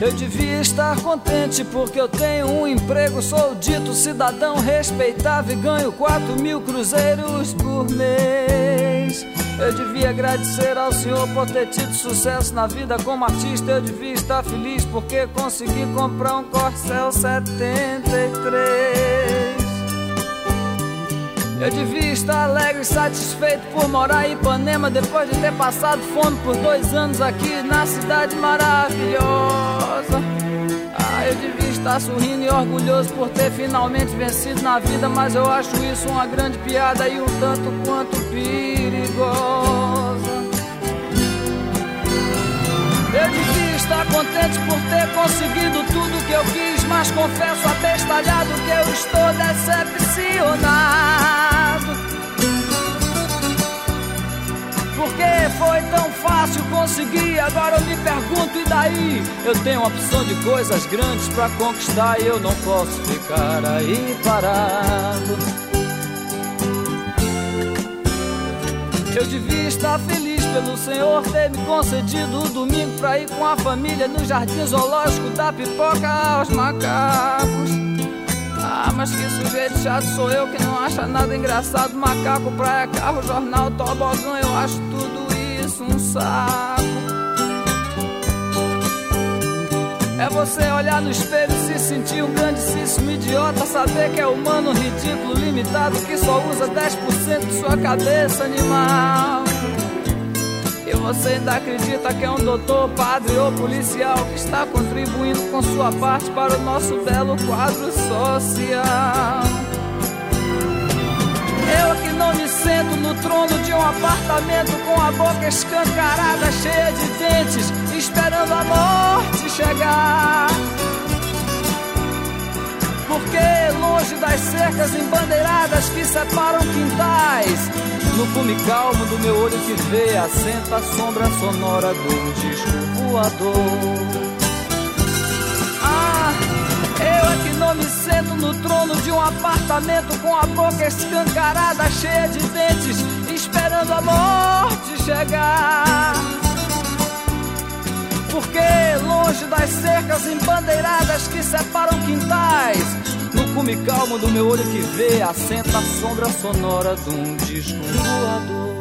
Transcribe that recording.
Eu devia estar contente porque eu tenho um emprego, sou dito cidadão respeitável e ganho 4.000 cruzeiros por mês. Eu devia agradecer ao Senhor por ter tido sucesso na vida como artista. Eu devia estar feliz porque consegui comprar um Corcel 73. Eu devia estar alegre e satisfeito por morar em Ipanema, depois de ter passado fome por 2 anos aqui na cidade maravilhosa. Eu devia estar sorrindo e orgulhoso por ter finalmente vencido na vida, mas eu acho isso uma grande piada e um tanto quanto perigosa. Eu devia estar contente por ter conseguido tudo que eu quis, mas confesso abestalhado que eu estou decepcionado. Porque foi tão fácil conseguir, agora eu me pergunto, e daí? Eu tenho uma opção de coisas grandes pra conquistar e eu não posso ficar aí parado. Eu devia estar feliz pelo Senhor ter me concedido o domingo pra ir com a família no jardim zoológico dar pipoca aos macacos. Mas que sujeito chato sou eu que não acha nada engraçado. Macaco, praia, carro, jornal, tobogã, eu acho tudo isso um saco. É você olhar no espelho e se sentir um grandíssimo idiota, saber que é humano, ridículo, limitado, que só usa 10% de sua cabeça animal. E você ainda acredita que é um doutor, padre ou policial que está contribuindo com sua parte para o nosso belo quadro social. Eu que não me sento no trono de um apartamento com a boca escancarada, cheia de dentes, esperando a morte chegar. Porque longe das cercas embandeiradas que separam quintais, no cume calmo do meu olho que vê, assenta a sombra sonora do disco voador. Eu é que não me sento no trono de um apartamento com a boca escancarada, cheia de dentes, esperando a morte chegar. Porque longe das cercas embandeiradas que separam quintais, no cume calmo do meu olho que vê, assenta a sombra sonora de um disco voador.